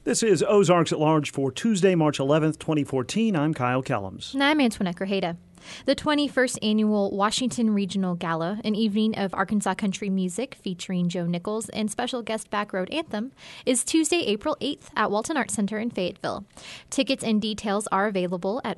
This is Ozarks at Large for Tuesday, March 11th, 2014. I'm Kyle Kellums. And I'm Antoinette Grajeda. The 21st Annual Washington Regional Gala, an evening of Arkansas country music featuring Joe Nichols and special guest Back Road Anthem, is Tuesday, April 8th at Walton Arts Center in Fayetteville. Tickets and details are available at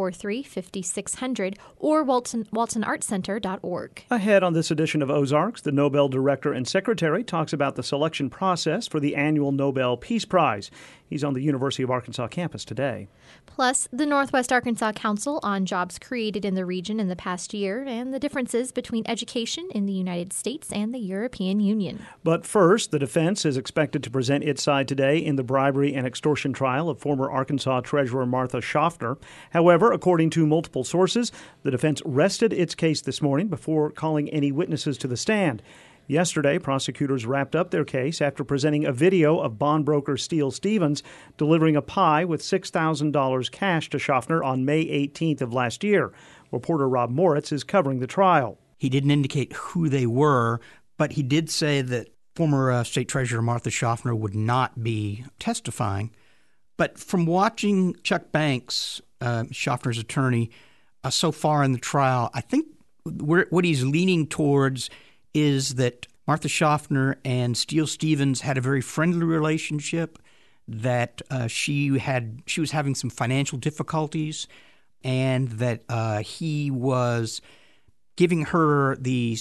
443-5600 or waltonartscenter.org. Ahead on this edition of Ozarks, the Nobel Director and Secretary talks about the selection process for the annual Nobel Peace Prize. He's on the University of Arkansas campus today. Plus, the Northwest Arkansas Council on jobs created in the region in the past year and the differences between education in the United States and the European Union. But first, the defense is expected to present its side today in the bribery and extortion trial of former Arkansas Treasurer Martha Schaffner. However, according to multiple sources, the defense rested its case this morning before calling any witnesses to the stand. Yesterday, prosecutors wrapped up their case after presenting a video of bond broker Steele Stevens delivering a pie with $6,000 cash to Schaffner on May 18th of last year. Reporter Rob Moritz is covering the trial. He didn't indicate who they were, but he did say that former State Treasurer Martha Schaffner would not be testifying. But from watching Chuck Banks, Schaffner's attorney, so far in the trial, I think what he's leaning towards is that Martha Schaffner and Steele Stevens had a very friendly relationship, that she was having some financial difficulties, and that he was giving her the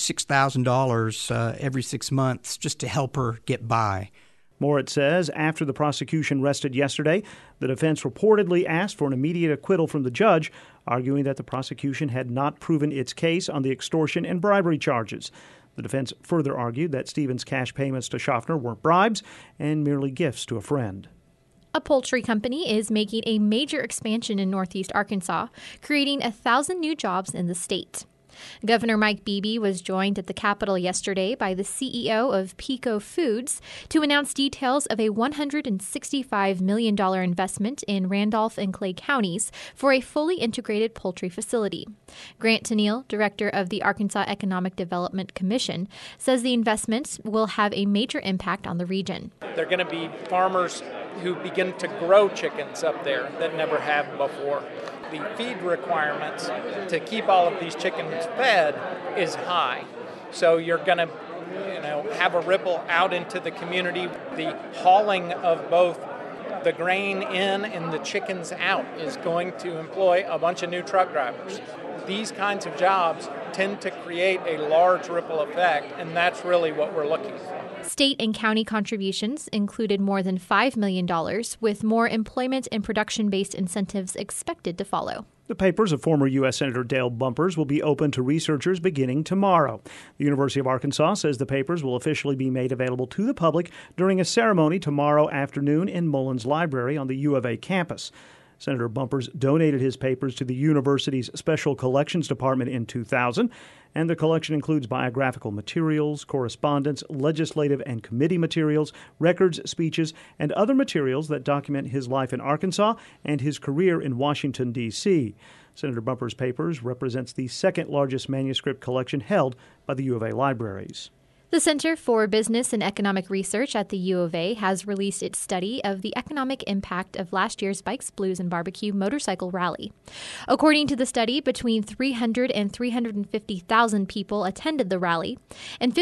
$6,000 every 6 months just to help her get by. Moritz says after the prosecution rested yesterday, the defense reportedly asked for an immediate acquittal from the judge, arguing that the prosecution had not proven its case on the extortion and bribery charges. The defense further argued that Stevens' cash payments to Schaffner weren't bribes and merely gifts to a friend. A poultry company is making a major expansion in northeast Arkansas, creating 1,000 new jobs in the state. Governor Mike Beebe was joined at the Capitol yesterday by the CEO of Pico Foods to announce details of a $165 million investment in Randolph and Clay counties for a fully integrated poultry facility. Grant Tennille, director of the Arkansas Economic Development Commission, says the investments will have a major impact on the region. They're going to be farmers who begin to grow chickens up there that never have before. The feed requirements to keep all of these chickens fed is high. So you're going to, have a ripple out into the community. The hauling of both the grain in and the chickens out is going to employ a bunch of new truck drivers. These kinds of jobs tend to create a large ripple effect, and that's really what we're looking for. State and county contributions included more than $5 million, with more employment and production-based incentives expected to follow. The papers of former U.S. Senator Dale Bumpers will be open to researchers beginning tomorrow. The University of Arkansas says the papers will officially be made available to the public during a ceremony tomorrow afternoon in Mullins Library on the U of A campus. Senator Bumpers donated his papers to the university's Special Collections Department in 2000, and the collection includes biographical materials, correspondence, legislative and committee materials, records, speeches, and other materials that document his life in Arkansas and his career in Washington, D.C. Senator Bumpers' papers represents the second largest manuscript collection held by the U of A libraries. The Center for Business and Economic Research at the U of A has released its study of the economic impact of last year's Bikes, Blues, and Barbecue motorcycle rally. According to the study, between 300 and 350,000 people attended the rally, and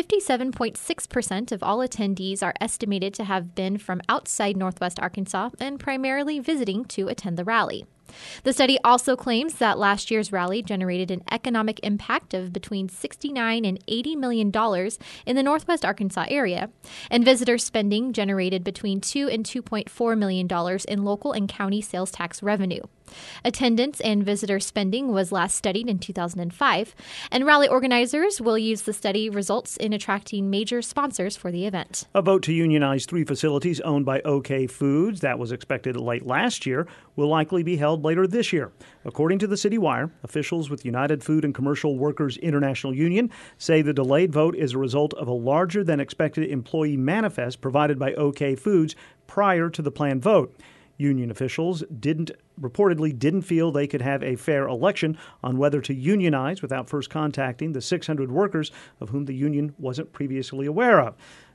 57.6% of all attendees are estimated to have been from outside Northwest Arkansas and primarily visiting to attend the rally. The study also claims that last year's rally generated an economic impact of between $69 and $80 million in the Northwest Arkansas area, and visitor spending generated between $2 and $2.4 million in local and county sales tax revenue. Attendance and visitor spending was last studied in 2005, and rally organizers will use the study results in attracting major sponsors for the event. A vote to unionize 3 facilities owned by OK Foods that was expected late last year will likely be held later this year. According to the City Wire, officials with United Food and Commercial Workers International Union say the delayed vote is a result of a larger than expected employee manifest provided by OK Foods prior to the planned vote. Union officials reportedly didn't feel they could have a fair election on whether to unionize without first contacting the 600 workers of whom the union wasn't previously aware of.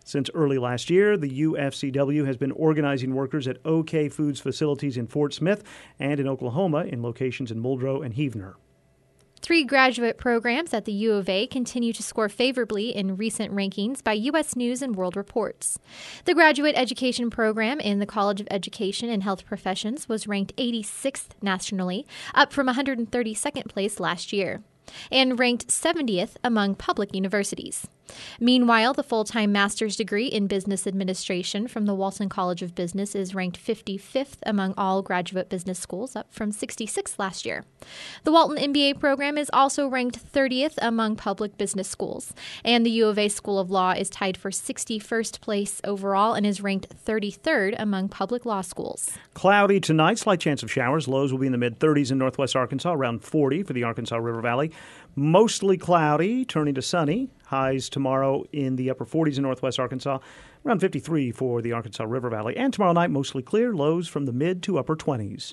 Since early last year, the UFCW has been organizing workers at OK Foods facilities in Fort Smith and in Oklahoma in locations in Muldrow and Heavener. 3 graduate programs at the U of A continue to score favorably in recent rankings by U.S. News and World Reports. The graduate education program in the College of Education and Health Professions was ranked 86th nationally, up from 132nd place last year, and ranked 70th among public universities. Meanwhile, the full-time master's degree in business administration from the Walton College of Business is ranked 55th among all graduate business schools, up from 66th last year. The Walton MBA program is also ranked 30th among public business schools, and the U of A School of Law is tied for 61st place overall and is ranked 33rd among public law schools. Cloudy tonight, slight chance of showers. Lows will be in the mid-30s in northwest Arkansas, around 40 for the Arkansas River Valley. Mostly cloudy, turning to sunny. Highs tomorrow in the upper 40s in northwest Arkansas, around 53 for the Arkansas River Valley. And tomorrow night, mostly clear, lows from the mid to upper 20s.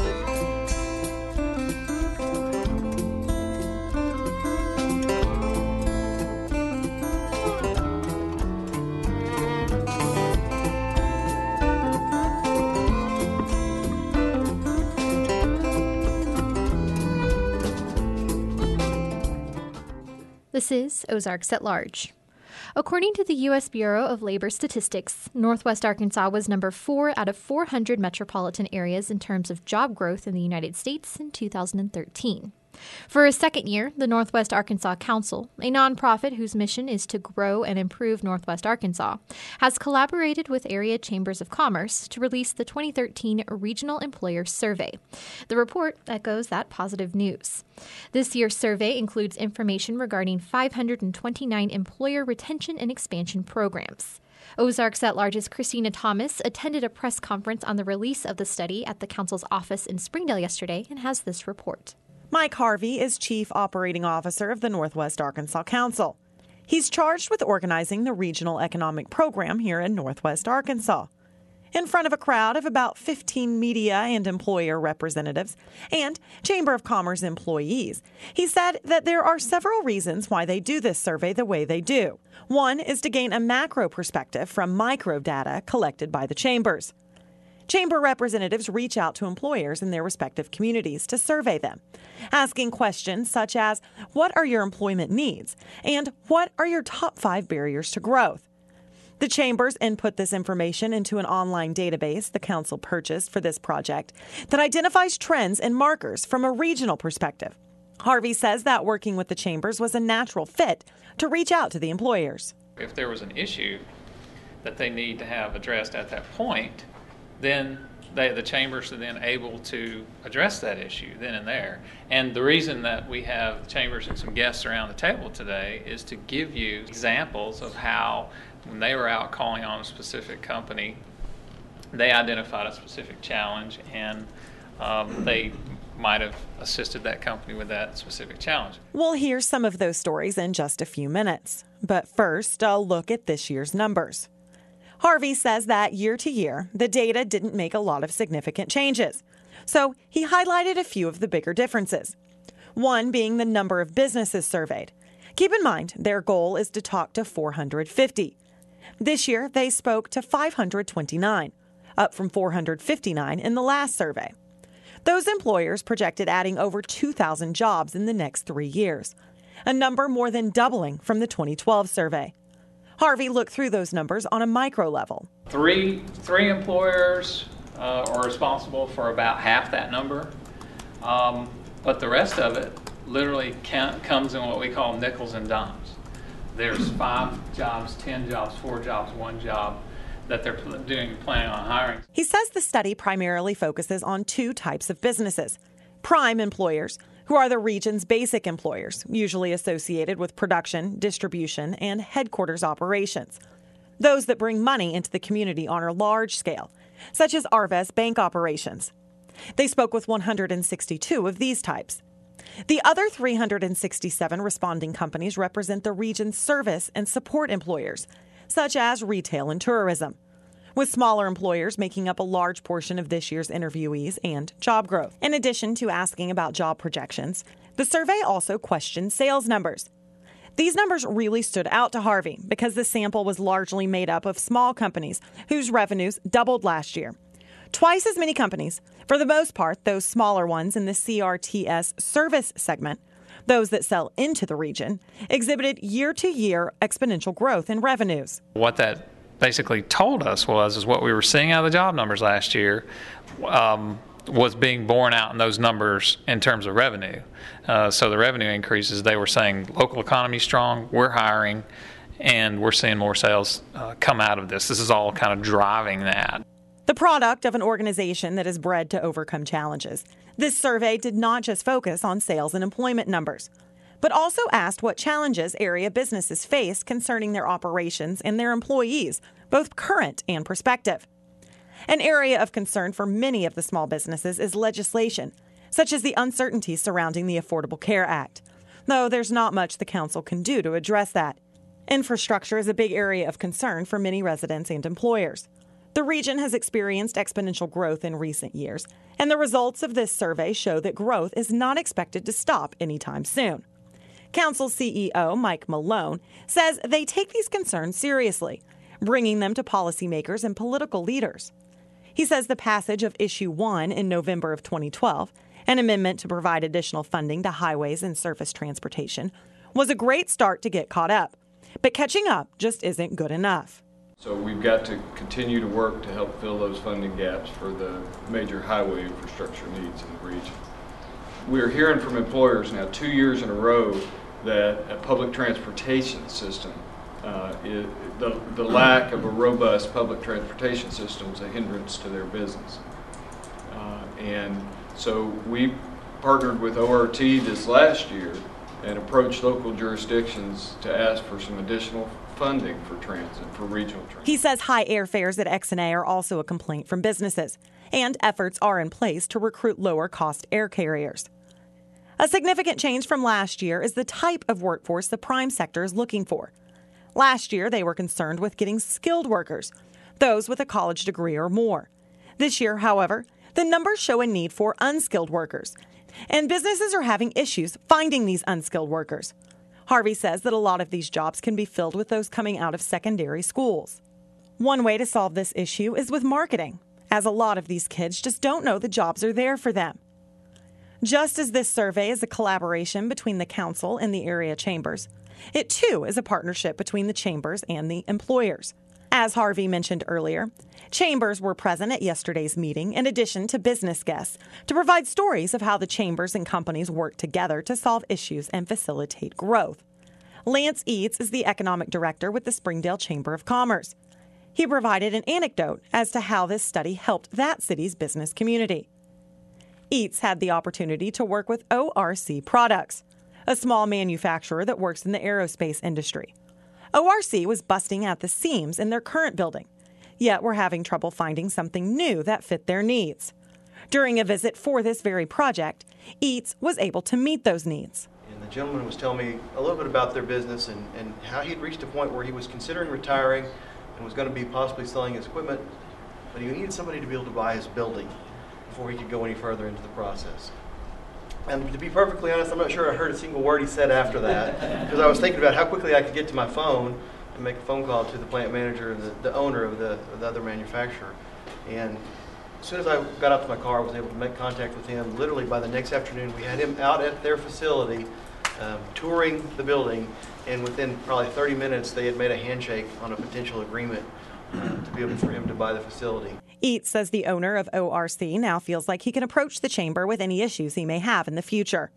This is Ozarks at Large. According to the U.S. Bureau of Labor Statistics, Northwest Arkansas was number 4 out of 400 metropolitan areas in terms of job growth in the United States in 2013. For a second year, the Northwest Arkansas Council, a nonprofit whose mission is to grow and improve Northwest Arkansas, has collaborated with area chambers of commerce to release the 2013 Regional Employer Survey. The report echoes that positive news. This year's survey includes information regarding 529 employer retention and expansion programs. Ozarks at Large's Christina Thomas attended a press conference on the release of the study at the council's office in Springdale yesterday and has this report. Mike Harvey is Chief Operating Officer of the Northwest Arkansas Council. He's charged with organizing the regional economic program here in Northwest Arkansas. In front of a crowd of about 15 media and employer representatives and Chamber of Commerce employees, he said that there are several reasons why they do this survey the way they do. One is to gain a macro perspective from micro data collected by the chambers. Chamber representatives reach out to employers in their respective communities to survey them, asking questions such as, what are your employment needs? And what are your top 5 barriers to growth? The chambers input this information into an online database the council purchased for this project that identifies trends and markers from a regional perspective. Harvey says that working with the chambers was a natural fit to reach out to the employers. If there was an issue that they need to have addressed at that point, then the chambers are then able to address that issue then and there. And the reason that we have chambers and some guests around the table today is to give you examples of how, when they were out calling on a specific company, they identified a specific challenge and they might have assisted that company with that specific challenge. We'll hear some of those stories in just a few minutes. But first, I'll look at this year's numbers. Harvey says that year to year, the data didn't make a lot of significant changes. So he highlighted a few of the bigger differences. One being the number of businesses surveyed. Keep in mind, their goal is to talk to 450. This year, they spoke to 529, up from 459 in the last survey. Those employers projected adding over 2,000 jobs in the next 3 years, a number more than doubling from the 2012 survey. Harvey looked through those numbers on a micro level. Three employers are responsible for about half that number, but the rest of it literally comes in what we call nickels and dimes. There's 5 jobs, 10 jobs, 4 jobs, 1 job that they're planning on hiring. He says the study primarily focuses on 2 types of businesses. Prime employers, who are the region's basic employers, usually associated with production, distribution, and headquarters operations. Those that bring money into the community on a large scale, such as Arvest Bank operations. They spoke with 162 of these types. The other 367 responding companies represent the region's service and support employers, such as retail and tourism, with smaller employers making up a large portion of this year's interviewees and job growth. In addition to asking about job projections, the survey also questioned sales numbers. These numbers really stood out to Harvey because the sample was largely made up of small companies whose revenues doubled last year. Twice as many companies, for the most part those smaller ones in the CRTS service segment, those that sell into the region, exhibited year-to-year exponential growth in revenues. What that basically told us is what we were seeing out of the job numbers last year was being borne out in those numbers in terms of revenue. So the revenue increases, they were saying local economy strong, we're hiring, and we're seeing more sales come out of this. This is all kind of driving that. The product of an organization that is bred to overcome challenges. This survey did not just focus on sales and employment numbers, but also asked what challenges area businesses face concerning their operations and their employees, both current and prospective. An area of concern for many of the small businesses is legislation, such as the uncertainty surrounding the Affordable Care Act, though there's not much the council can do to address that. Infrastructure is a big area of concern for many residents and employers. The region has experienced exponential growth in recent years, and the results of this survey show that growth is not expected to stop anytime soon. Council CEO Mike Malone says they take these concerns seriously, bringing them to policymakers and political leaders. He says the passage of Issue 1 in November of 2012, an amendment to provide additional funding to highways and surface transportation, was a great start to get caught up. But catching up just isn't good enough. So we've got to continue to work to help fill those funding gaps for the major highway infrastructure needs in the region. We're hearing from employers now 2 years in a row that a public transportation system, the lack of a robust public transportation system is a hindrance to their business. And so we partnered with ORT this last year and approached local jurisdictions to ask for some additional funding for transit, for regional transit. He says high airfares at XNA are also a complaint from businesses, and efforts are in place to recruit lower-cost air carriers. A significant change from last year is the type of workforce the prime sector is looking for. Last year, they were concerned with getting skilled workers, those with a college degree or more. This year, however, the numbers show a need for unskilled workers, and businesses are having issues finding these unskilled workers. Harvey says that a lot of these jobs can be filled with those coming out of secondary schools. One way to solve this issue is with marketing, as a lot of these kids just don't know the jobs are there for them. Just as this survey is a collaboration between the council and the area chambers, it too is a partnership between the chambers and the employers. As Harvey mentioned earlier, chambers were present at yesterday's meeting in addition to business guests to provide stories of how the chambers and companies work together to solve issues and facilitate growth. Lance Eads is the economic director with the Springdale Chamber of Commerce. He provided an anecdote as to how this study helped that city's business community. Eads had the opportunity to work with ORC Products, a small manufacturer that works in the aerospace industry. ORC was busting at the seams in their current building, yet were having trouble finding something new that fit their needs. During a visit for this very project, Eads was able to meet those needs. And the gentleman was telling me a little bit about their business and how he'd reached a point where he was considering retiring and was going to be possibly selling his equipment, but he needed somebody to be able to buy his building before he could go any further into the process. And to be perfectly honest, I'm not sure I heard a single word he said after that, because I was thinking about how quickly I could get to my phone and make a phone call to the plant manager and the owner of the other manufacturer. And as soon as I got out to my car, I was able to make contact with him. Literally by the next afternoon, we had him out at their facility, touring the building, and within probably 30 minutes, they had made a handshake on a potential agreement to be able for him to buy the facility. Eads says the owner of ORC now feels like he can approach the chamber with any issues he may have in the future.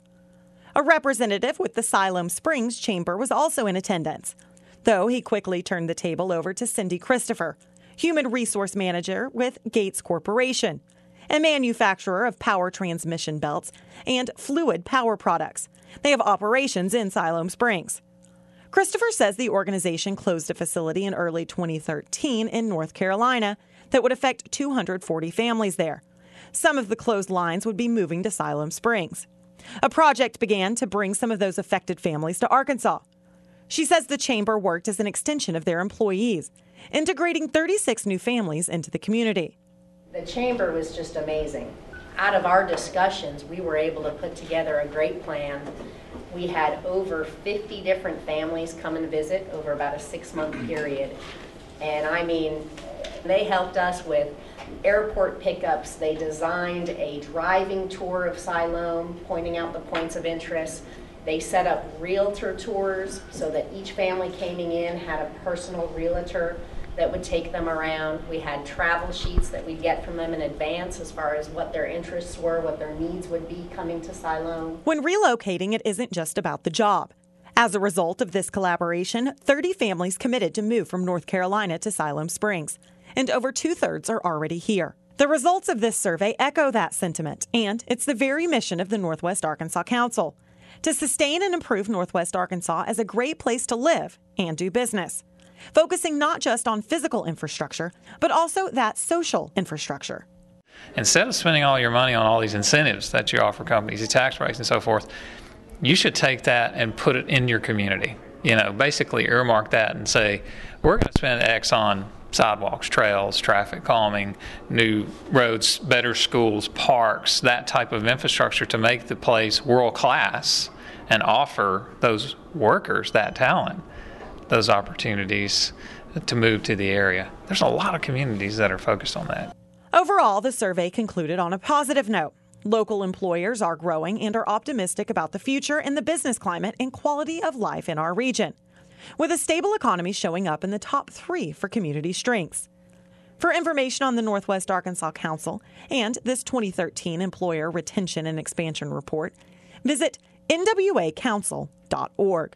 A representative with the Siloam Springs Chamber was also in attendance, though he quickly turned the table over to Cindy Christopher, Human Resource Manager with Gates Corporation, a manufacturer of power transmission belts and fluid power products. They have operations in Siloam Springs. Christopher says the organization closed a facility in early 2013 in North Carolina that would affect 240 families there. Some of the closed lines would be moving to Siloam Springs. A project began to bring some of those affected families to Arkansas. She says the chamber worked as an extension of their employees, integrating 36 new families into the community. The chamber was just amazing. out of our discussions, we were able to put together a great plan. We had over 50 different families come and visit over about a 6-month period. And I mean, they helped us with airport pickups. They designed a driving tour of Siloam, pointing out the points of interest. They set up realtor tours so that each family coming in had a personal realtor that would take them around. We had travel sheets that we'd get from them in advance as far as what their interests were, what their needs would be coming to Siloam. When relocating, it isn't just about the job. As a result of this collaboration, 30 families committed to move from North Carolina to Siloam Springs, and over 2/3 are already here. The results of this survey echo that sentiment, and it's the very mission of the Northwest Arkansas Council, to sustain and improve Northwest Arkansas as a great place to live and do business, focusing not just on physical infrastructure, but also that social infrastructure. Instead of spending all your money on all these incentives that you offer companies, the tax breaks and so forth, you should take that and put it in your community. Basically earmark that and say, we're going to spend X on sidewalks, trails, traffic calming, new roads, better schools, parks, that type of infrastructure to make the place world class and offer those workers that talent, those opportunities to move to the area. There's a lot of communities that are focused on that. Overall, the survey concluded on a positive note. Local employers are growing and are optimistic about the future and the business climate and quality of life in our region, with a stable economy showing up in the top 3 for community strengths. For information on the Northwest Arkansas Council and this 2013 Employer Retention and Expansion Report, visit nwacouncil.org.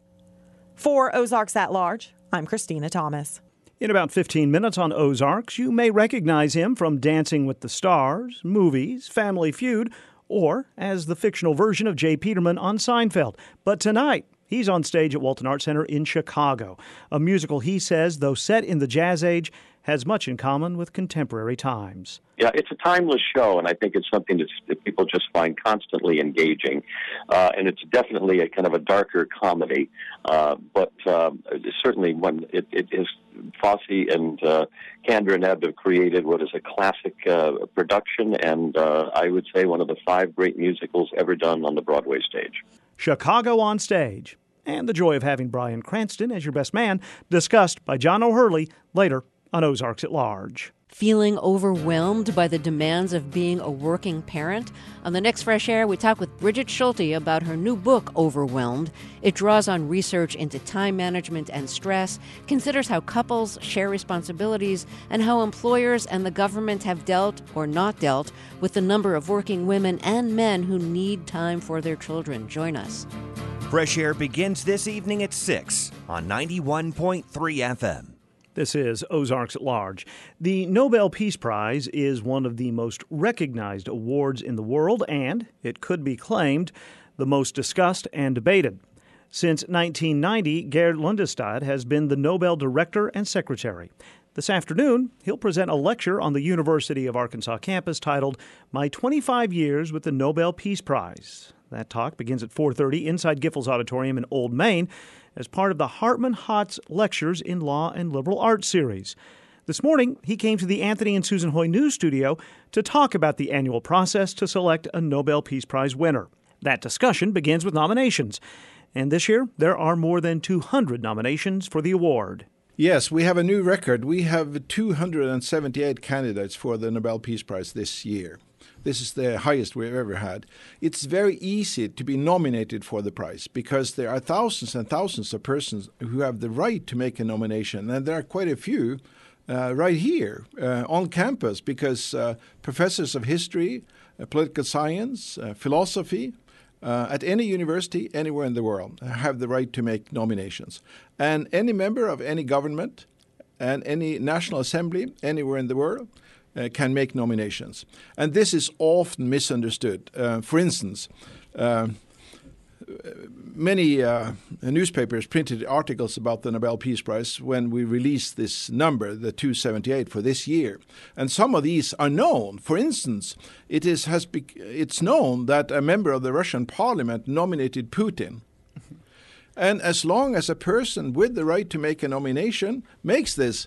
For Ozarks at Large, I'm Christina Thomas. In about 15 minutes on Ozarks, you may recognize him from Dancing with the Stars, movies, Family Feud, or as the fictional version of J. Peterman on Seinfeld. But tonight, he's on stage at Walton Arts Center in Chicago, a musical he says, though set in the jazz age, has much in common with contemporary times. Yeah, it's a timeless show, and I think it's something that people just find constantly engaging. And it's definitely a kind of a darker comedy, but certainly when it is Fosse and Kander and Ebb have created what is a classic production, and I would say one of the 5 great musicals ever done on the Broadway stage. Chicago on Stage, and the joy of having Bryan Cranston as your best man, discussed by John O'Hurley later on Ozarks at Large. Feeling overwhelmed by the demands of being a working parent? On the next Fresh Air, we talk with Bridget Schulte about her new book, Overwhelmed. It draws on research into time management and stress, considers how couples share responsibilities, and how employers and the government have dealt or not dealt with the number of working women and men who need time for their children. Join us. Fresh Air begins this evening at 6 on 91.3 FM. This is Ozarks at Large. The Nobel Peace Prize is one of the most recognized awards in the world, and it could be claimed the most discussed and debated. Since 1990, Gerd Lundestad has been the Nobel Director and Secretary. This afternoon, he'll present a lecture on the University of Arkansas campus titled My 25 Years with the Nobel Peace Prize. That talk begins at 4:30 inside Giffords Auditorium in Old Main as part of the Hartman Hotz Lectures in Law and Liberal Arts series. This morning, he came to the Anthony and Susan Hoy News Studio to talk about the annual process to select a Nobel Peace Prize winner. That discussion begins with nominations. And this year, there are more than 200 nominations for the award. Yes, we have a new record. We have 278 candidates for the Nobel Peace Prize this year. This is the highest we've ever had. It's very easy to be nominated for the prize because there are thousands and thousands of persons who have the right to make a nomination. And there are quite a few right here on campus because professors of history, political science, philosophy, at any university anywhere in the world have the right to make nominations. And any member of any government and any national assembly anywhere in the world can make nominations. And this is often misunderstood. For instance, many newspapers printed articles about the Nobel Peace Prize when we released this number, the 278 for this year. And some of these are known. For instance, it's known that a member of the Russian parliament nominated Putin. And as long as a person with the right to make a nomination makes this,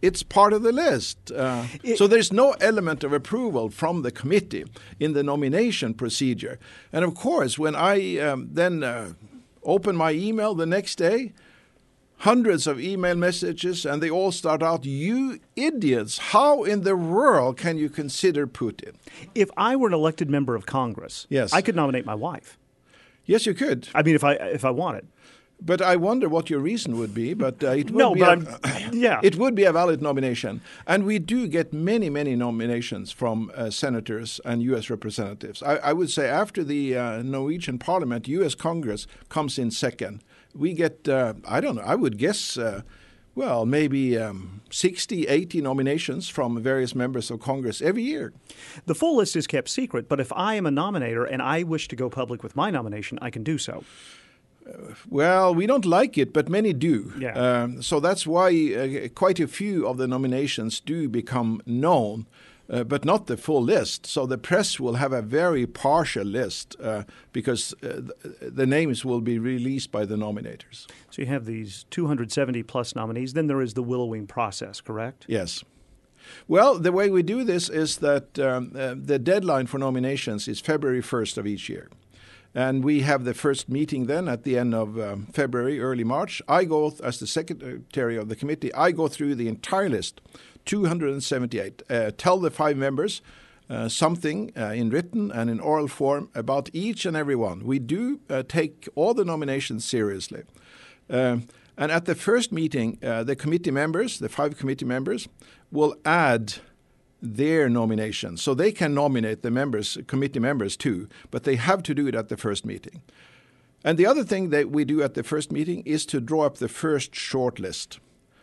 It's part of the list. So there's no element of approval from the committee in the nomination procedure. And of course, when I then open my email the next day, hundreds of email messages, and they all start out, "You idiots, how in the world can you consider Putin?" If I were an elected member of Congress, yes, I could nominate my wife. Yes, you could. I mean, if I wanted. But I wonder what your reason would be. But it would it would be a valid nomination, and we do get many nominations from senators and U.S. representatives. I would say after the Norwegian Parliament, U.S. Congress comes in second. We get, I would guess, maybe 60, 80 nominations from various members of Congress every year. The full list is kept secret, but if I am a nominator and I wish to go public with my nomination, I can do so. Well, we don't like it, but many do. Yeah. So that's why quite a few of the nominations do become known, but not the full list. So the press will have a very partial list because the names will be released by the nominators. So you have these 270 plus nominees. Then there is the willowing process, correct? Yes. Well, the way we do this is that the deadline for nominations is February 1st of each year. And we have the first meeting then at the end of February, early March. I go, as the secretary of the committee, I go through the entire list, 278. Tell the 5 members something in written and in oral form about each and every one. We do take all the nominations seriously. And at the first meeting, the committee members, the 5 committee members, will add their nomination. So they can nominate the members, committee members too, but they have to do it at the first meeting. And the other thing that we do at the first meeting is to draw up the first short list,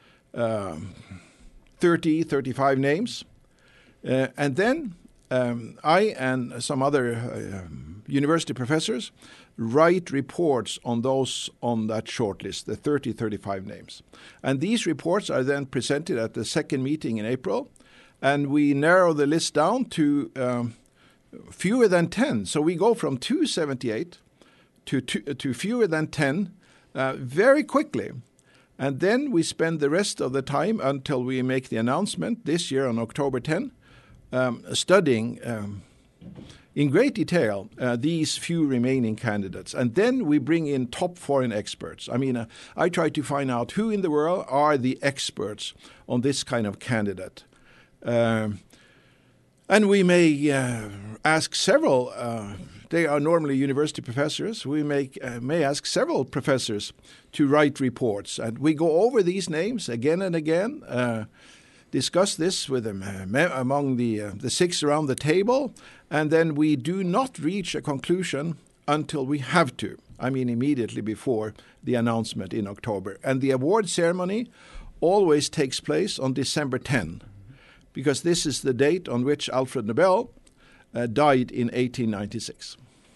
30, 35 names. And then I and some other university professors write reports on those on that short list, the 30, 35 names. And these reports are then presented at the second meeting in April. And we narrow the list down to fewer than 10. So we go from 278 to fewer than 10 very quickly. And then we spend the rest of the time until we make the announcement this year on October 10, studying in great detail these few remaining candidates. And then we bring in top foreign experts. I mean, I try to find out who in the world are the experts on this kind of candidate. And we may ask several, they are normally university professors, we may ask several professors to write reports. And we go over these names again and again, discuss this with them among the 6 around the table, and then we do not reach a conclusion until we have to. I mean, immediately before the announcement in October. And the award ceremony always takes place on December 10. Because this is the date on which Alfred Nobel died in 1896.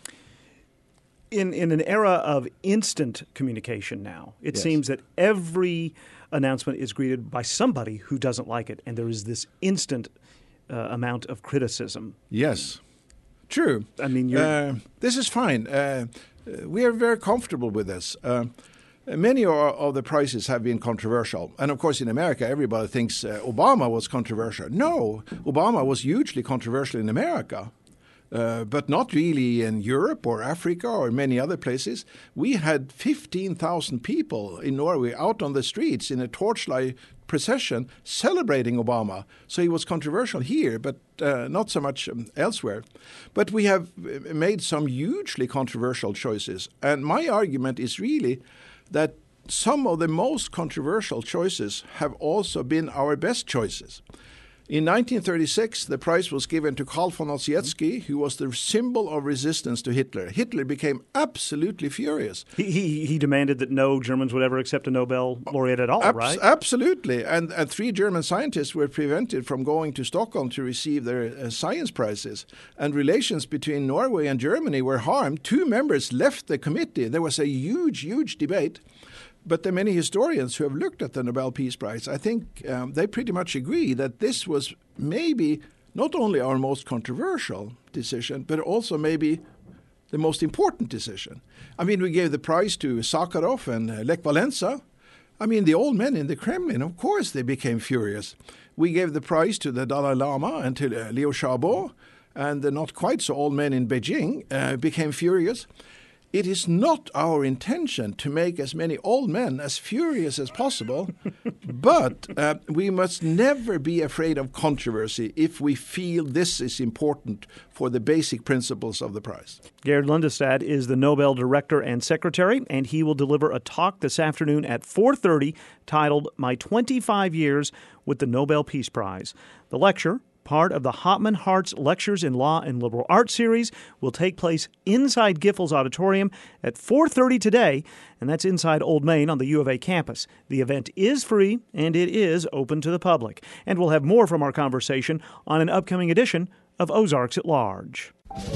In an era of instant communication now, it seems that every announcement is greeted by somebody who doesn't like it, and there is this instant amount of criticism. Yes, true. I mean, this is fine. We are very comfortable with this. Many of the prizes have been controversial. And of course, in America, everybody thinks Obama was controversial. No, Obama was hugely controversial in America, but not really in Europe or Africa or many other places. We had 15,000 people in Norway out on the streets in a torchlight procession celebrating Obama. So he was controversial here, but not so much elsewhere. But we have made some hugely controversial choices. And my argument is really that some of the most controversial choices have also been our best choices. In 1936, the prize was given to Karl von Ossietzky, who was the symbol of resistance to Hitler. Hitler became absolutely furious. He demanded that no Germans would ever accept a Nobel laureate at all, right? Absolutely. And 3 German scientists were prevented from going to Stockholm to receive their science prizes. And relations between Norway and Germany were harmed. 2 members left the committee. There was a huge debate. But the many historians who have looked at the Nobel Peace Prize, I think they pretty much agree that this was maybe not only our most controversial decision, but also maybe the most important decision. I mean, we gave the prize to Sakharov and Lech Walesa, I mean, the old men in the Kremlin, of course, they became furious. We gave the prize to the Dalai Lama and to Liu Xiaobo, and the not quite so old men in Beijing became furious. It is not our intention to make as many old men as furious as possible, but we must never be afraid of controversy if we feel this is important for the basic principles of the prize. Gerd Lundestad is the Nobel Director and Secretary, and he will deliver a talk this afternoon at 4:30 titled My 25 Years with the Nobel Peace Prize. The lecture, part of the Hopman Hart's Lectures in Law and Liberal Arts series, will take place inside Giffords Auditorium at 4:30 today, and that's inside Old Main on the U of A campus. The event is free, and it is open to the public. And we'll have more from our conversation on an upcoming edition of Ozarks at Large.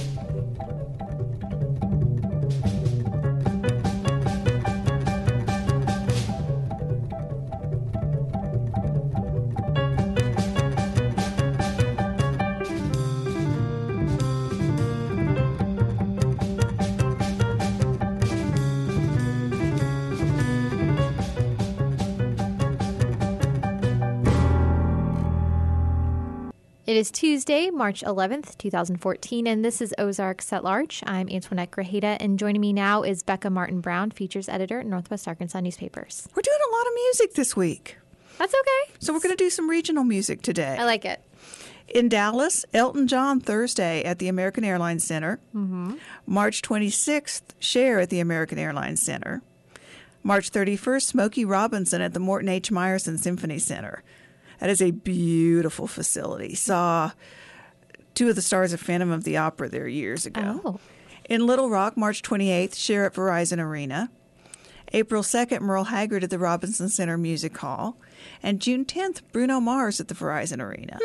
It is Tuesday, March 11th, 2014, and this is Ozarks at Large. I'm Antoinette Grajeda, and joining me now is Becca Martin-Brown, features editor at Northwest Arkansas Newspapers. We're doing a lot of music this week. That's okay. So we're going to do some regional music today. I like it. In Dallas, Elton John Thursday at the American Airlines Center. Mm-hmm. March 26th, Cher at the American Airlines Center. March 31st, Smokey Robinson at the Morton H. Meyerson Symphony Center. That is a beautiful facility. Saw two of the stars of Phantom of the Opera there years ago. Oh. In Little Rock, March 28th, Cher at Verizon Arena. April 2nd, Merle Haggard at the Robinson Center Music Hall. And June 10th, Bruno Mars at the Verizon Arena.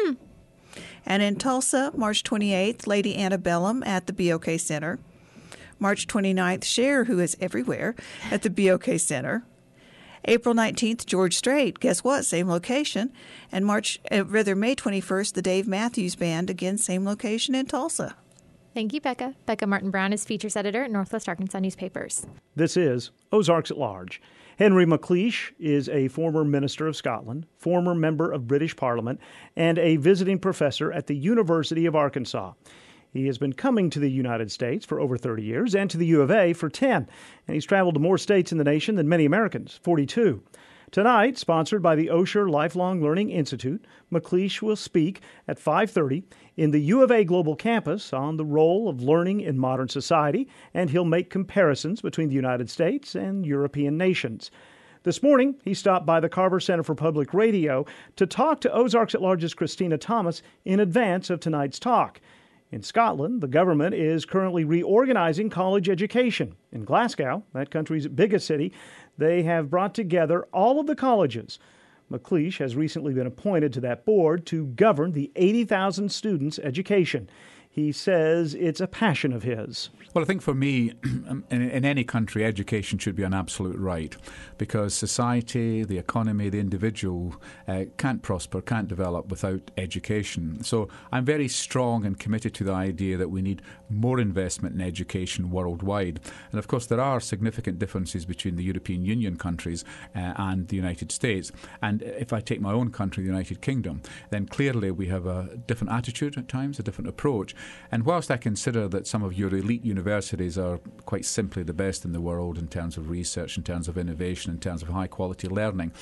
And in Tulsa, March 28th, Lady Antebellum at the BOK Center. March 29th, Cher, who is everywhere, at the BOK Center. April 19th, George Strait. Guess what? Same location. And May 21st, the Dave Matthews Band. Again, same location in Tulsa. Thank you, Becca. Becca Martin-Brown is features editor at Northwest Arkansas Newspapers. This is Ozarks at Large. Henry McLeish is a former minister of Scotland, former member of British Parliament, and a visiting professor at the University of Arkansas. He has been coming to the United States for over 30 years and to the U of A for 10, and he's traveled to more states in the nation than many Americans, 42. Tonight, sponsored by the Osher Lifelong Learning Institute, McLeish will speak at 5:30 in the U of A Global Campus on the role of learning in modern society, and he'll make comparisons between the United States and European nations. This morning, he stopped by the Carver Center for Public Radio to talk to Ozarks at Large's Christina Thomas in advance of tonight's talk. In Scotland, the government is currently reorganizing college education. In Glasgow, that country's biggest city, they have brought together all of the colleges. McLeish has recently been appointed to that board to govern the 80,000 students' education. He says it's a passion of his. Well, I think for me, in any country, education should be an absolute right, because society, the economy, the individual can't prosper, can't develop without education. So I'm very strong and committed to the idea that we need more investment in education worldwide. And of course, there are significant differences between the European Union countries and the United States. And if I take my own country, the United Kingdom, then clearly we have a different attitude at times, a different approach. And whilst I consider that some of your elite universities are quite simply the best in the world in terms of research, in terms of innovation, in terms of high-quality learning,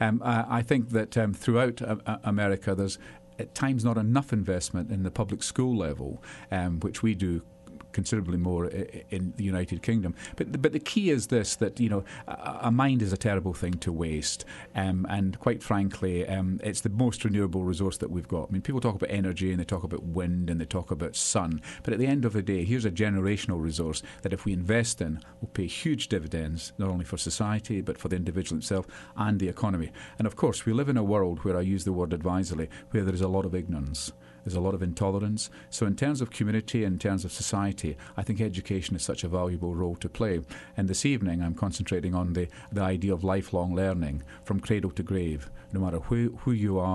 I think that throughout America there's at times not enough investment in the public school level, which we do considerably more in the United Kingdom. But the key is this, that, you know, a mind is a terrible thing to waste. And quite frankly, it's the most renewable resource that we've got. I mean, people talk about energy and they talk about wind and they talk about sun. But at the end of the day, here's a generational resource that if we invest in, will pay huge dividends, not only for society, but for the individual itself and the economy. And of course, we live in a world where I use the word advisedly, where there is a lot of ignorance. There's a lot of intolerance. So in terms of community, in terms of society, I think education is such a valuable role to play. And this evening I'm concentrating on the idea of lifelong learning from cradle to grave. No matter who you are,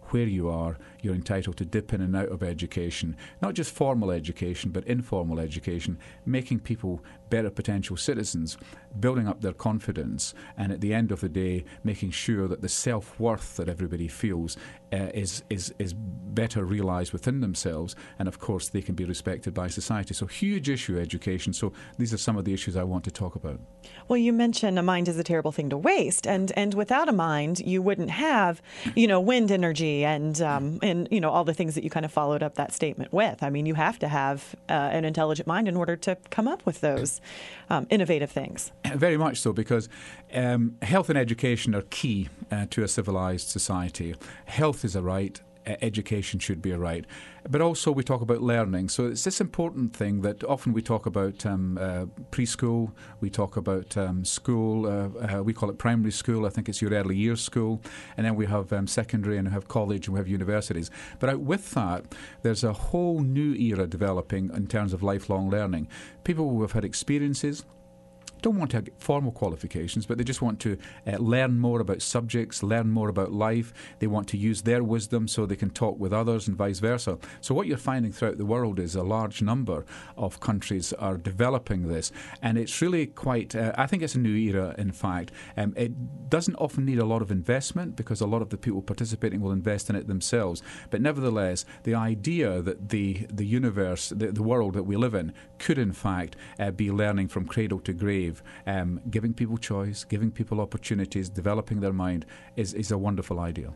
where you are, you're entitled to dip in and out of education, not just formal education, but informal education, making people better potential citizens, building up their confidence, and at the end of the day, making sure that the self-worth that everybody feels is better realised within themselves, and of course they can be respected by society. So huge issue, education. So these are some of the issues I want to talk about. Well, you mentioned a mind is a terrible thing to waste, and without a mind, you wouldn't have, wind energy and all the things that you kind of followed up that statement with. I mean, you have to have an intelligent mind in order to come up with those innovative things. Very much so, because health and education are key to a civilized society. Health is a right. Education should be a right. But also we talk about learning. So it's this important thing that often we talk about preschool, we talk about school, we call it primary school, I think it's your early years school, and then we have secondary and we have college and we have universities. But out with that, there's a whole new era developing in terms of lifelong learning. People who have had experiences don't want to get formal qualifications, but they just want to learn more about subjects, learn more about life. They want to use their wisdom so they can talk with others and vice versa. So what you're finding throughout the world is a large number of countries are developing this, and it's really quite, I think it's a new era, in fact. It doesn't often need a lot of investment because a lot of the people participating will invest in it themselves. But nevertheless, the idea that the universe, the world that we live in, could in fact be learning from cradle to grave, giving people choice, giving people opportunities, developing their mind is a wonderful idea.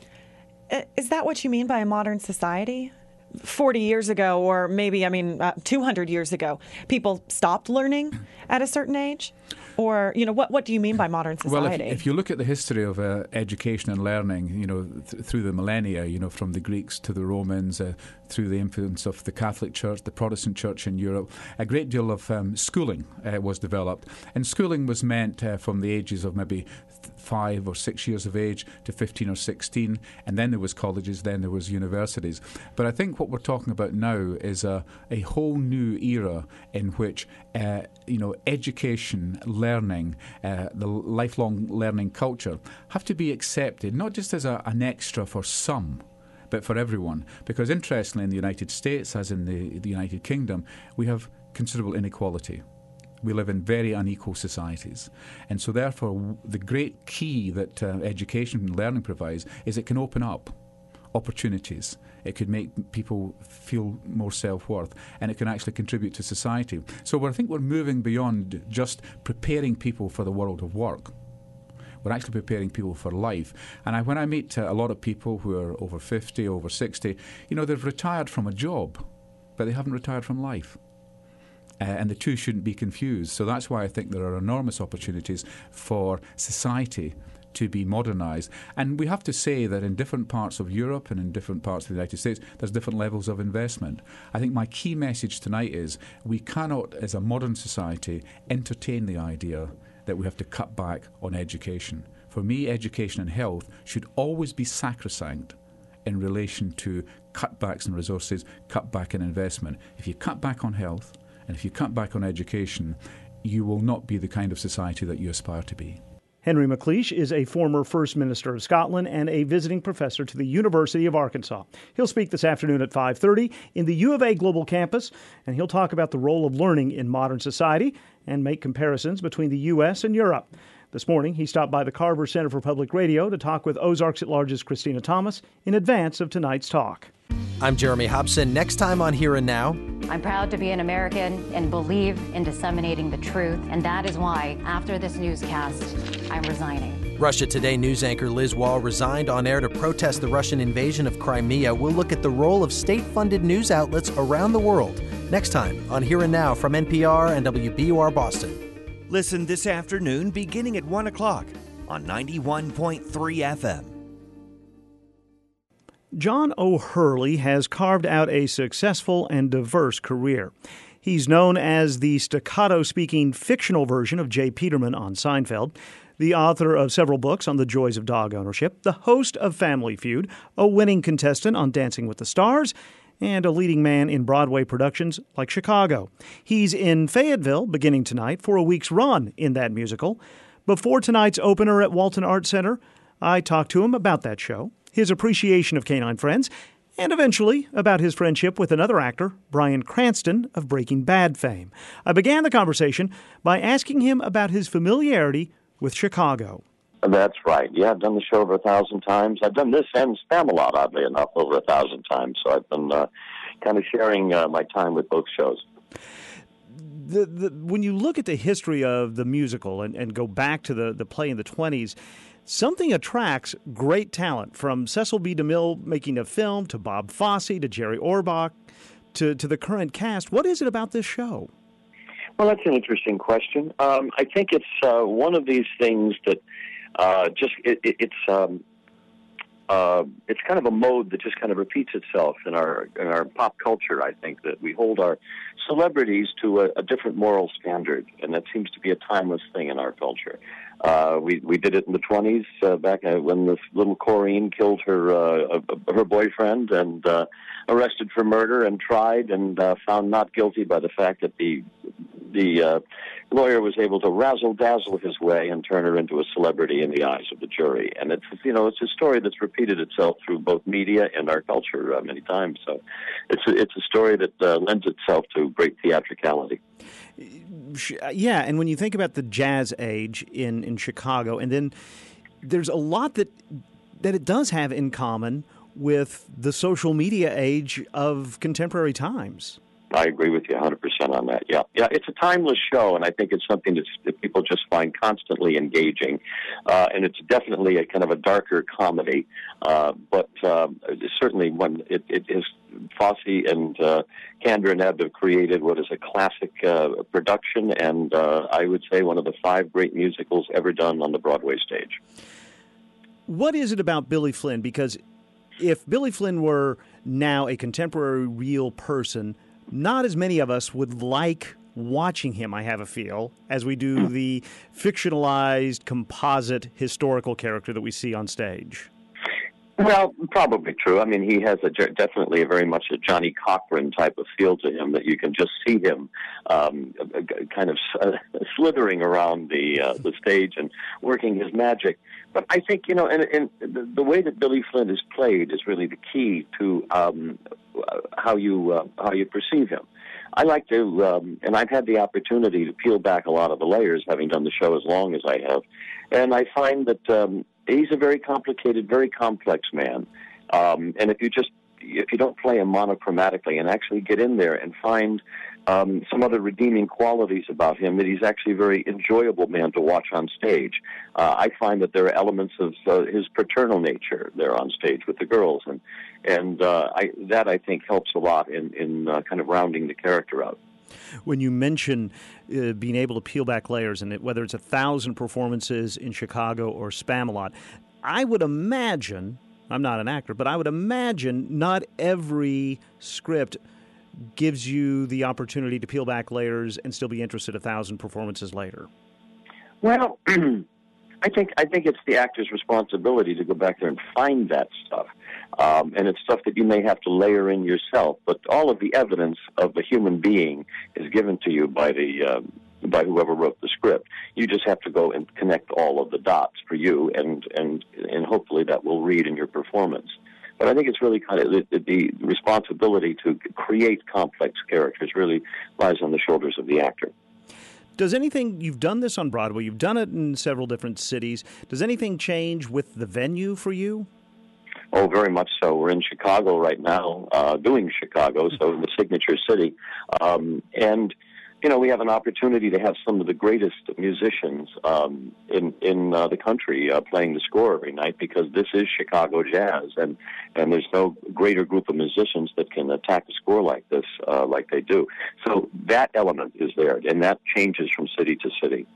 Is that what you mean by a modern society? 40 years ago, or maybe, 200 years ago, people stopped learning at a certain age? Or, what do you mean by modern society? Well, if you look at the history of education and learning, through the millennia, from the Greeks to the Romans, through the influence of the Catholic Church, the Protestant Church in Europe, a great deal of schooling was developed. And schooling was meant from the ages of maybe 5 or 6 years of age to 15 or 16, and then there was colleges, then there was universities. But I think what we're talking about now is a whole new era in which education, learning, the lifelong learning culture have to be accepted, not just as an extra for some, but for everyone. Because interestingly, in the United States, as in the United Kingdom, we have considerable inequality. We live in very unequal societies. And so therefore, the great key that education and learning provides is it can open up opportunities. It could make people feel more self-worth, and it can actually contribute to society. So I think we're moving beyond just preparing people for the world of work. We're actually preparing people for life. And when I meet a lot of people who are over 50, over 60, they've retired from a job, but they haven't retired from life. And the two shouldn't be confused. So that's why I think there are enormous opportunities for society to be modernised. And we have to say that in different parts of Europe and in different parts of the United States, there's different levels of investment. I think my key message tonight is we cannot, as a modern society, entertain the idea that we have to cut back on education. For me, education and health should always be sacrosanct in relation to cutbacks in resources, cut back in investment. If you cut back on health and if you cut back on education, you will not be the kind of society that you aspire to be. Henry McLeish is a former First Minister of Scotland and a visiting professor to the University of Arkansas. He'll speak this afternoon at 5:30 in the U of A Global Campus, and he'll talk about the role of learning in modern society and make comparisons between the U.S. and Europe. This morning, he stopped by the Carver Center for Public Radio to talk with Ozarks at Large's Christina Thomas in advance of tonight's talk. I'm Jeremy Hobson. Next time on Here and Now. I'm proud to be an American and believe in disseminating the truth, and that is why, after this newscast, I'm resigning. Russia Today news anchor Liz Wall resigned on air to protest the Russian invasion of Crimea. We'll look at the role of state-funded news outlets around the world. Next time on Here and Now from NPR and WBUR Boston. Listen this afternoon beginning at 1 o'clock on 91.3 FM. John O'Hurley has carved out a successful and diverse career. He's known as the staccato-speaking fictional version of J. Peterman on Seinfeld, the author of several books on the joys of dog ownership, the host of Family Feud, a winning contestant on Dancing with the Stars, and a leading man in Broadway productions like Chicago. He's in Fayetteville beginning tonight for a week's run in that musical. Before tonight's opener at Walton Arts Center, I talked to him about that show his appreciation of Canine Friends, and eventually about his friendship with another actor, Bryan Cranston of Breaking Bad fame. I began the conversation by asking him about his familiarity with Chicago. That's right. Yeah, I've done the show over 1,000 times. I've done this and Spamalot, oddly enough, over 1,000 times. So I've been kind of sharing my time with both shows. When you look at the history of the musical and go back to the play in the 20s, something attracts great talent, from Cecil B. DeMille making a film to Bob Fosse to Jerry Orbach to the current cast. What is it about this show? Well, that's an interesting question. I think it's one of these things that it's kind of a mode that just kind of repeats itself in our pop culture. I think that we hold our celebrities to a different moral standard, and that seems to be a timeless thing in our culture. We did it in the 20s back when this little Corinne killed her boyfriend and arrested for murder and tried and found not guilty by the fact that the lawyer was able to razzle-dazzle his way and turn her into a celebrity in the eyes of the jury. And it's a story that's repeated itself through both media and our culture many times. So it's a story that lends itself to great theatricality. Yeah, and when you think about the jazz age in Chicago, and then there's a lot that it does have in common with the social media age of contemporary times. I agree with you 100% on that. Yeah, it's a timeless show, and I think it's something that people just find constantly engaging. And it's definitely a kind of a darker comedy, but certainly when it is Fosse and Kander and Ebb have created what is a classic production, and I would say one of the 5 great musicals ever done on the Broadway stage. What is it about Billy Flynn? Because if Billy Flynn were now a contemporary real person, not as many of us would like watching him, I have a feel, as we do the fictionalized, composite, historical character that we see on stage. Well, probably true. I mean, he has definitely a very much a Johnny Cochran type of feel to him, that you can just see him kind of slithering around the stage and working his magic. But I think, and the way that Billy Flynn is played is really the key to how you perceive him. I like to, and I've had the opportunity to peel back a lot of the layers, having done the show as long as I have, and I find that he's a very complicated, very complex man. And if you don't play him monochromatically and actually get in there and find some other redeeming qualities about him, that he's actually a very enjoyable man to watch on stage. I find that there are elements of his paternal nature there on stage with the girls, and I think helps a lot in kind of rounding the character out. When you mention being able to peel back layers, and whether it's 1,000 performances in Chicago or Spamalot, I would imagine, I'm not an actor, but I would imagine not every script gives you the opportunity to peel back layers and still be interested 1,000 performances later. Well, I think it's the actor's responsibility to go back there and find that stuff. And it's stuff that you may have to layer in yourself, but all of the evidence of the human being is given to you by whoever wrote the script. You just have to go and connect all of the dots for you, and hopefully that will read in your performance. But I think it's really kind of the responsibility to create complex characters really lies on the shoulders of the actor. Does anything, you've done this on Broadway, you've done it in several different cities, does anything change with the venue for you? Oh, very much so. We're in Chicago right now, doing Chicago, so in the signature city. And, we have an opportunity to have some of the greatest musicians in the country playing the score every night, because this is Chicago jazz, and there's no greater group of musicians that can attack a score like this, like they do. So that element is there, and that changes from city to city.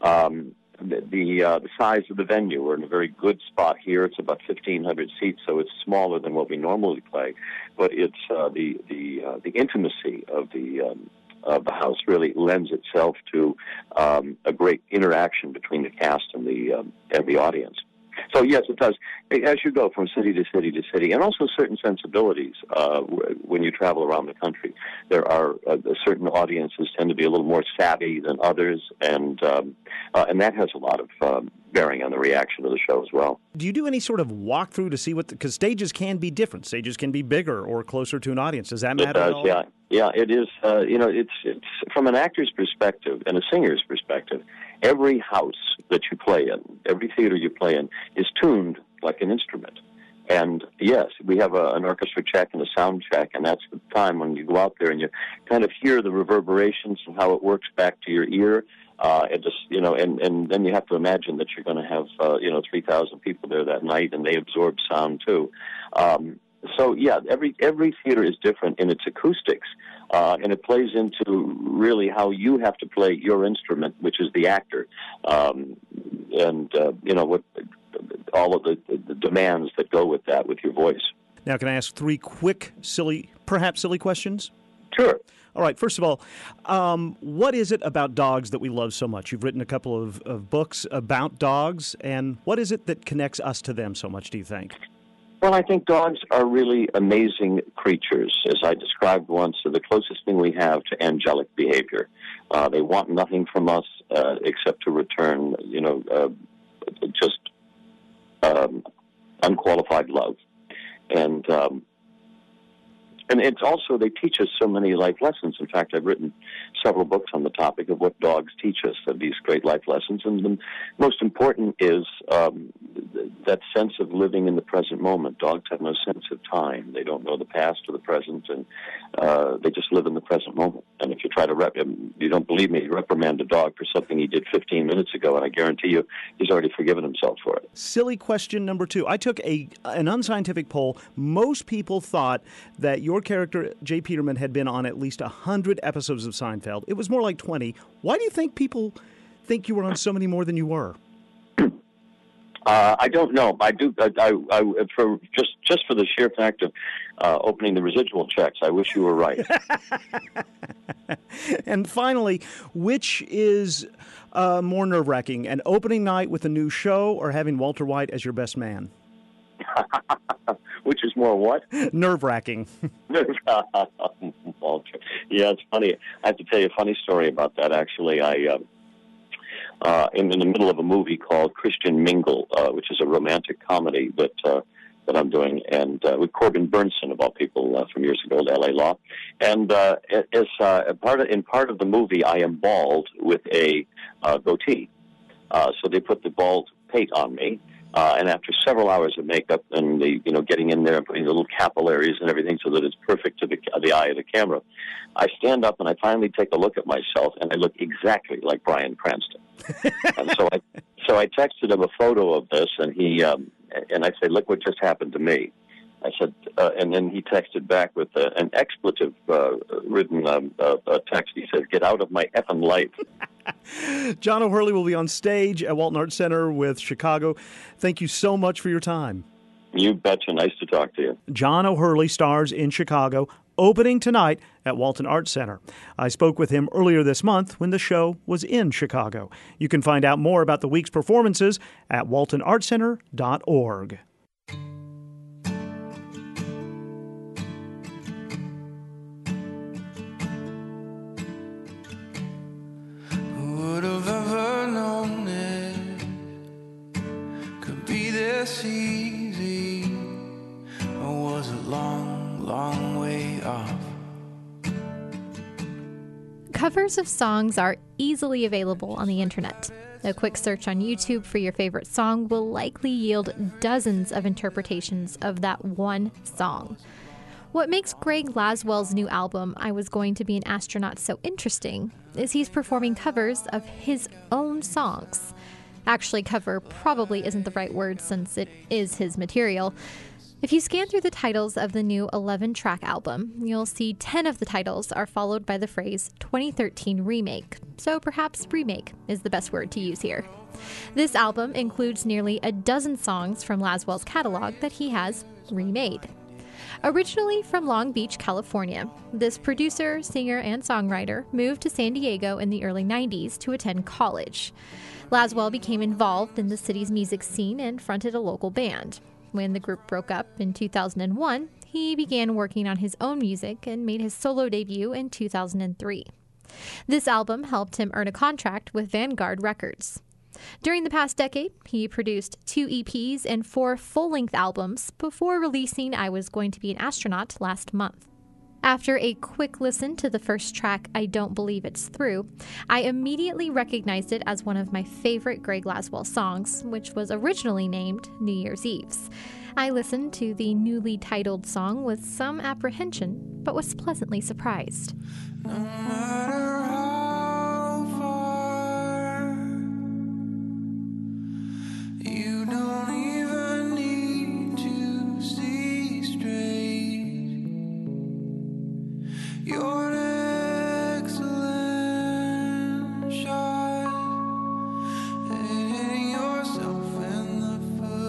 The size of the venue, we're in a very good spot here. It's about 1,500 seats, so it's smaller than what we normally play. But it's the intimacy of the house really lends itself to a great interaction between the cast and the audience. So yes, it does. As you go from city to city to city, and also certain sensibilities when you travel around the country, there are certain audiences tend to be a little more savvy than others, and that has a lot of bearing on the reaction to the show as well. Do you do any sort of walkthrough to see because stages can be different. Stages can be bigger or closer to an audience. Does that matter at all? Yeah, it is. It's from an actor's perspective and a singer's perspective, every house that you play in, every theater you play in, is tuned like an instrument. And yes, we have an orchestra check and a sound check, and that's the time when you go out there and you kind of hear the reverberations and how it works back to your ear. And then you have to imagine that you're going to have 3,000 people there that night, and they absorb sound too. Every theater is different in its acoustics, and it plays into really how you have to play your instrument, which is the actor, what all of the demands that go with that, with your voice. Now, can I ask 3 quick, perhaps silly questions? Sure. All right, first of all, what is it about dogs that we love so much? You've written a couple of books about dogs, and what is it that connects us to them so much, do you think? Well, I think dogs are really amazing creatures. As I described once, they're the closest thing we have to angelic behavior. They want nothing from us except to return, unqualified love. And it's also, they teach us so many life lessons. In fact, I've written several books on the topic of what dogs teach us, of these great life lessons. And the most important is that sense of living in the present moment. Dogs have no sense of time. They don't know the past or the present, and they just live in the present moment. And if you try to, you don't believe me, reprimand a dog for something he did 15 minutes ago, and I guarantee you he's already forgiven himself for it. Silly question number 2. I took an unscientific poll. Most people thought that your character, J. Peterman, had been on at least 100 episodes of Seinfeld. It was more like 20. Why do you think people think you were on so many more than you were? I don't know. I do. For just for the sheer fact of opening the residual checks, I wish you were right. And finally, which is more nerve-wracking, an opening night with a new show or having Walter White as your best man? Which is more what? Nerve-wracking. Walter. Yeah, it's funny. I have to tell you a funny story about that, actually. In the middle of a movie called Christian Mingle, which is a romantic comedy that I'm doing, and with Corbin Burnson, of all people, from years ago at L.A. Law. And in part of the movie, I am bald with a goatee. So they put the bald pate on me. And after several hours of makeup and getting in there and putting the little capillaries and everything so that it's perfect to the eye of the camera, I stand up and I finally take a look at myself, and I look exactly like Bryan Cranston. And so I texted him a photo of this, and and I said, "Look what just happened to me." I said, and then he texted back with an expletive-ridden text. He says, "Get out of my effing life." John O'Hurley will be on stage at Walton Arts Center with Chicago. Thank you so much for your time. You betcha. Nice to talk to you. John O'Hurley stars in Chicago, opening tonight at Walton Arts Center. I spoke with him earlier this month when the show was in Chicago. You can find out more about the week's performances at waltonartscenter.org. Would have ever known it could be this easy. I was a long, long way off. Covers of songs are easily available on the internet. A quick search on YouTube for your favorite song will likely yield dozens of interpretations of that one song. What makes Greg Laswell's new album, I Was Going to Be an Astronaut, so interesting is he's performing covers of his own songs. Actually, cover probably isn't the right word since it is his material. If you scan through the titles of the new 11-track album, you'll see 10 of the titles are followed by the phrase 2013 remake, so perhaps remake is the best word to use here. This album includes nearly a dozen songs from Laswell's catalog that he has remade. Originally from Long Beach, California, this producer, singer, and songwriter moved to San Diego in the early 90s to attend college. Laswell became involved in the city's music scene and fronted a local band. When the group broke up in 2001, he began working on his own music and made his solo debut in 2003. This album helped him earn a contract with Vanguard Records. During the past decade, he produced 2 EPs and 4 full-length albums before releasing I Was Going to Be an Astronaut last month. After a quick listen to the first track, I Don't Believe It's Through, I immediately recognized it as one of my favorite Greg Laswell songs, which was originally named New Year's Eve's. I listened to the newly titled song with some apprehension, but was pleasantly surprised. No matter how far, you don't even need to see straight. You're an excellent shot at hitting yourself in the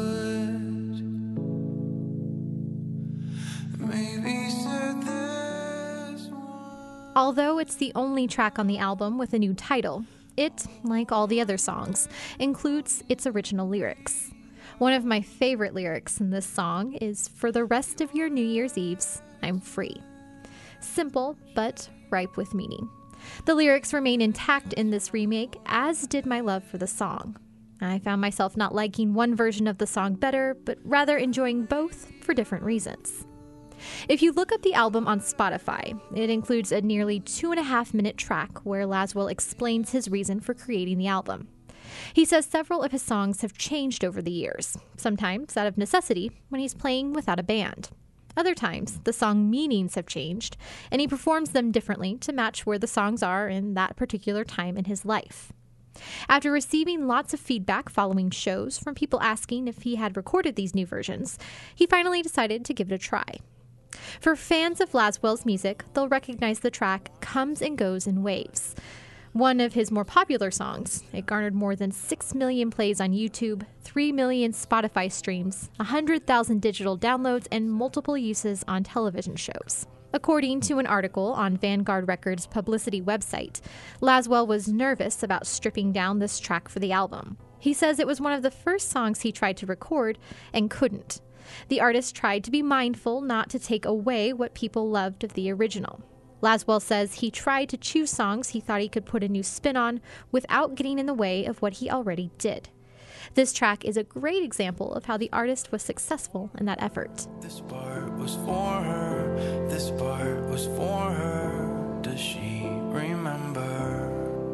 foot. Maybe said this. Although it's the only track on the album with a new title, it, like all the other songs, includes its original lyrics. One of my favorite lyrics in this song is, "For the rest of your New Year's Eves, I'm free." Simple, but ripe with meaning. The lyrics remain intact in this remake, as did my love for the song. I found myself not liking one version of the song better, but rather enjoying both for different reasons. If you look up the album on Spotify, it includes a nearly 2.5-minute track where Laswell explains his reason for creating the album. He says several of his songs have changed over the years, sometimes out of necessity when he's playing without a band. Other times, the song meanings have changed, and he performs them differently to match where the songs are in that particular time in his life. After receiving lots of feedback following shows from people asking if he had recorded these new versions, he finally decided to give it a try. For fans of Laswell's music, they'll recognize the track Comes and Goes in Waves. One of his more popular songs, it garnered more than 6 million plays on YouTube, 3 million Spotify streams, 100,000 digital downloads, and multiple uses on television shows. According to an article on Vanguard Records' publicity website, Laswell was nervous about stripping down this track for the album. He says it was one of the first songs he tried to record and couldn't. The artist tried to be mindful not to take away what people loved of the original. Laswell says he tried to choose songs he thought he could put a new spin on without getting in the way of what he already did. This track is a great example of how the artist was successful in that effort. This part was for her, this part was for her. Does she remember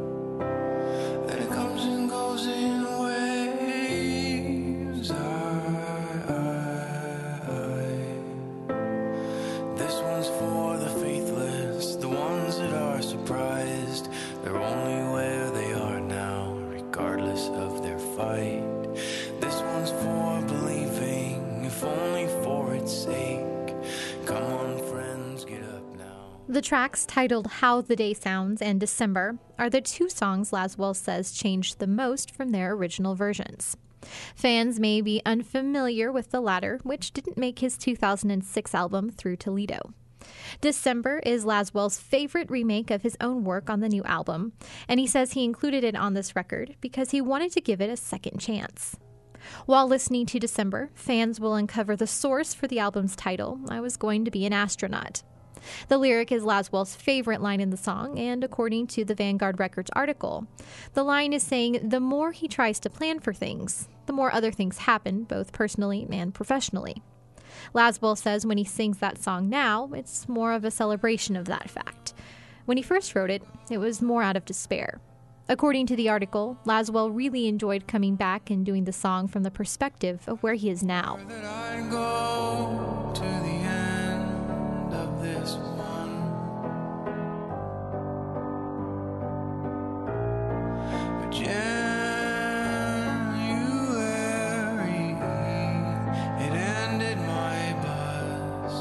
that it comes and goes in waves? This one's for the faithless, the ones that are surprised. They're only where they are now, regardless of their fight. This one's for believing, if only for its sake. Come on, friends, get up now. The tracks titled How the Day Sounds and December are the 2 songs Laswell says changed the most from their original versions. Fans may be unfamiliar with the latter, which didn't make his 2006 album Through Toledo. December is Laswell's favorite remake of his own work on the new album, and he says he included it on this record because he wanted to give it a second chance. While listening to December, fans will uncover the source for the album's title, I Was Going to Be an Astronaut. The lyric is Laswell's favorite line in the song, and according to the Vanguard Records article, the line is saying the more he tries to plan for things, the more other things happen, both personally and professionally. Laswell says when he sings that song now, it's more of a celebration of that fact. When he first wrote it, it was more out of despair. According to the article, Laswell really enjoyed coming back and doing the song from the perspective of where he is now. That I'd go to the end of this one. But January, it ended my buzz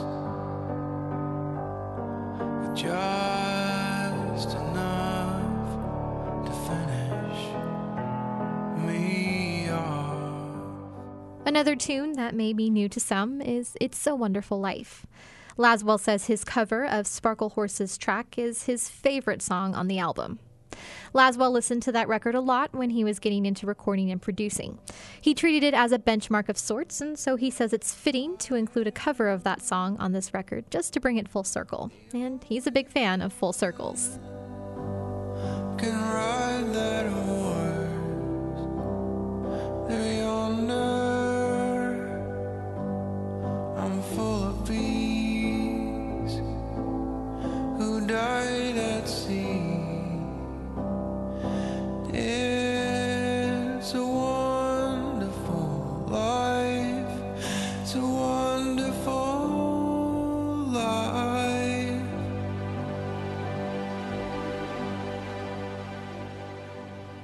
with just enough to finish me off. Another tune that may be new to some is It's So Wonderful Life. Laswell says his cover of Sparkle Horse's track is his favorite song on the album. Laswell listened to that record a lot when he was getting into recording and producing. He treated it as a benchmark of sorts, and so he says it's fitting to include a cover of that song on this record just to bring it full circle. And he's a big fan of full circles. Can ride that horse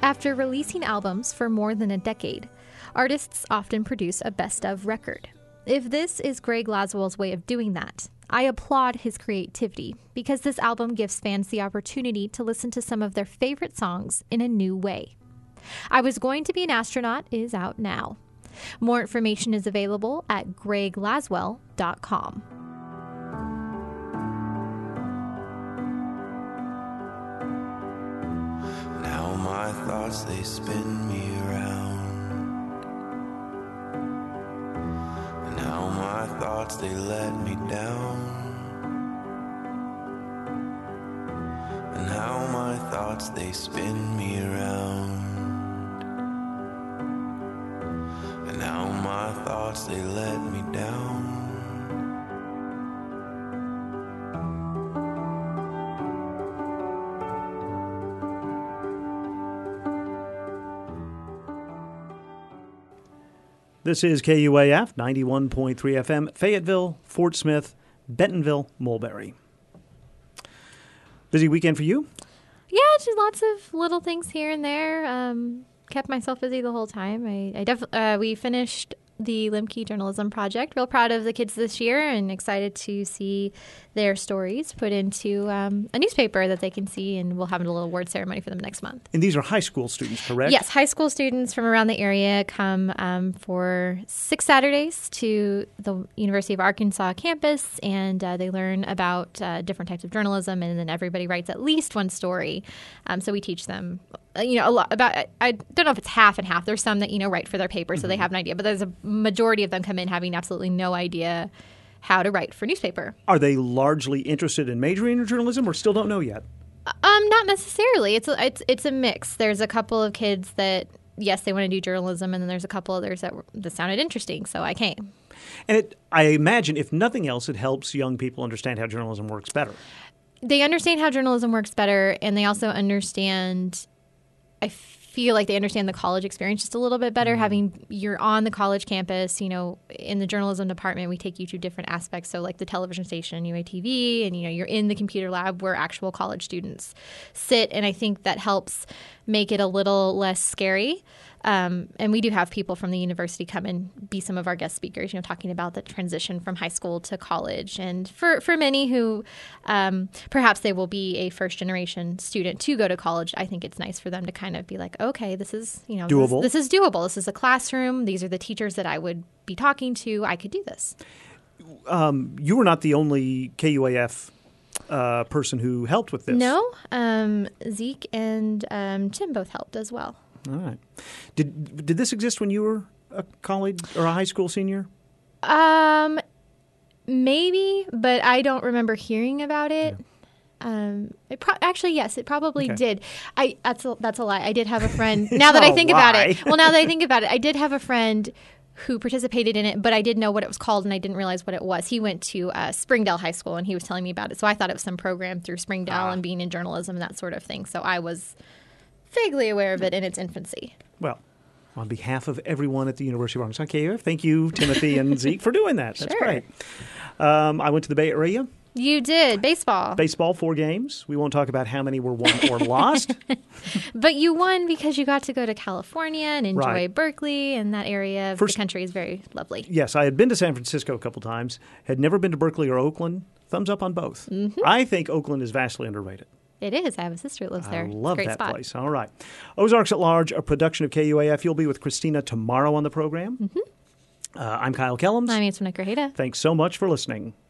After releasing albums for more than a decade, artists often produce a best-of record. If this is Greg Laswell's way of doing that, I applaud his creativity because this album gives fans the opportunity to listen to some of their favorite songs in a new way. I Was Going to Be an Astronaut is out now. More information is available at greglaswell.com. Now my thoughts, they spin me around. Now my thoughts, they let me down. And how my thoughts, they spin me around. And now my thoughts, they let me down. This is KUAF 91.3 FM, Fayetteville, Fort Smith, Bentonville, Mulberry. Busy weekend for you? Yeah, just lots of little things here and there. Kept myself busy the whole time. We finished the Limkey Journalism Project. Real proud of the kids this year and excited to see their stories put into a newspaper that they can see, and we'll have a little award ceremony for them next month. And these are high school students, correct? Yes, high school students from around the area come for 6 Saturdays to the University of Arkansas campus, and they learn about different types of journalism, and then everybody writes at least one story. So we teach them a lot about, I don't know if it's half and half. There's some that, write for their paper, so they have an idea, but there's a majority of them come in having absolutely no idea how to write for newspaper. Are they largely interested in majoring in journalism or still don't know yet? Not necessarily. It's a mix. There's a couple of kids that, yes, they want to do journalism, and then there's a couple others that sounded interesting, so I came. And I imagine, if nothing else, it helps young people understand how journalism works better. They understand how journalism works better, and they also understand, I feel like they understand the college experience just a little bit better. You're on the college campus, in the journalism department, we take you to different aspects. So like the television station, UATV, and, you're in the computer lab where actual college students sit. And I think that helps make it a little less scary. And we do have people from the university come and be some of our guest speakers, talking about the transition from high school to college. And for many who perhaps they will be a first-generation student to go to college, I think it's nice for them to kind of be like, okay, this is, doable. This is doable. This is a classroom. These are the teachers that I would be talking to. I could do this. You were not the only KUAF person who helped with this. No. Zeke and Tim both helped as well. All right. Did this exist when you were a college or a high school senior? Maybe, but I don't remember hearing about it. Yeah. Actually, yes, it probably did. That's a lie. I did have a friend. Now that I think about it, I did have a friend who participated in it, but I didn't know what it was called, and I didn't realize what it was. He went to Springdale High School, and he was telling me about it. So I thought it was some program through Springdale and being in journalism and that sort of thing. So I was vaguely aware of it in its infancy. Well, on behalf of everyone at the University of Arkansas KUAF, thank you, Timothy and Zeke, for doing that. That's great. I went to the Bay Area. You did. Baseball. Baseball, 4 games. We won't talk about how many were won or lost. But you won because you got to go to California and enjoy Berkeley, and that area of the country is very lovely. Yes, I had been to San Francisco a couple times, had never been to Berkeley or Oakland. Thumbs up on both. Mm-hmm. I think Oakland is vastly underrated. It is. I have a sister that lives there. I love it's a great that spot. place. All right. Ozarks at Large, a production of KUAF. You'll be with Christina tomorrow on the program. Mm-hmm. I'm Kyle Kellums. I'm Antoinette Grajeda. Thanks so much for listening.